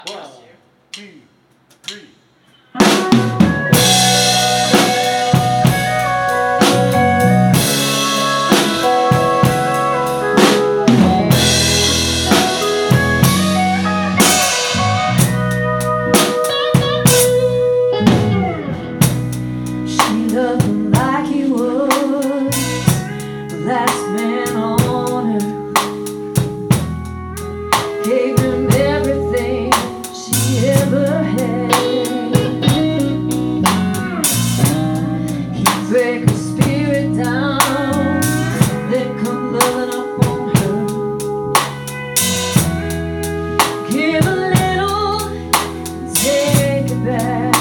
One, two, three. She loved him like he was the last man on earth. Gave him everything she ever had. He'd break her spirit down, then come loving up on her. Give a little, take it back.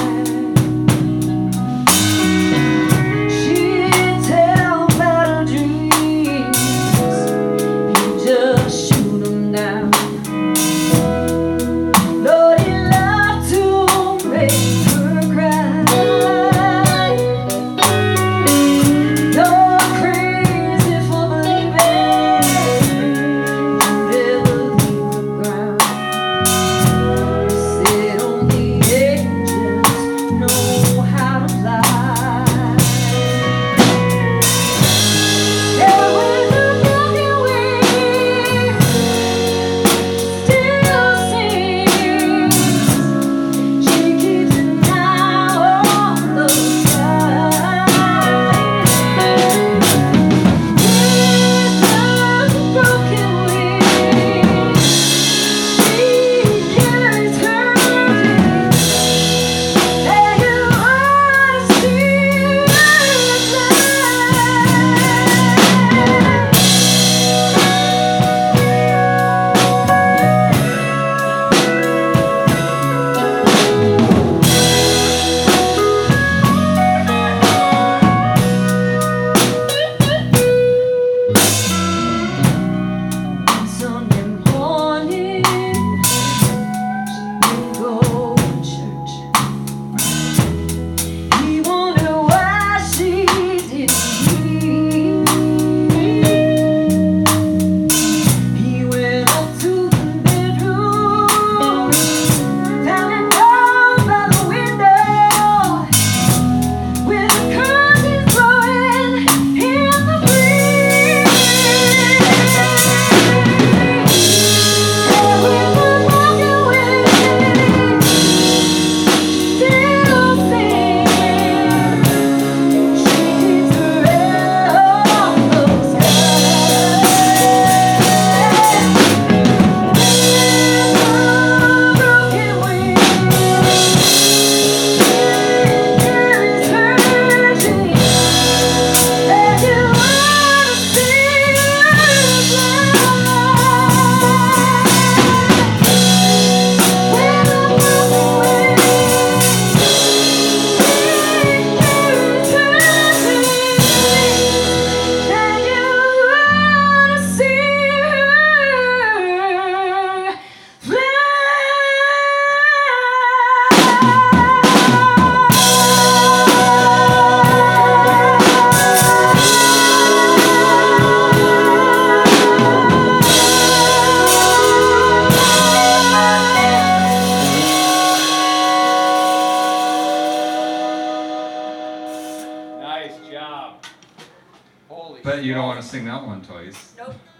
Nice job. Holy Bet you don't smokes. want to sing that one twice. Nope.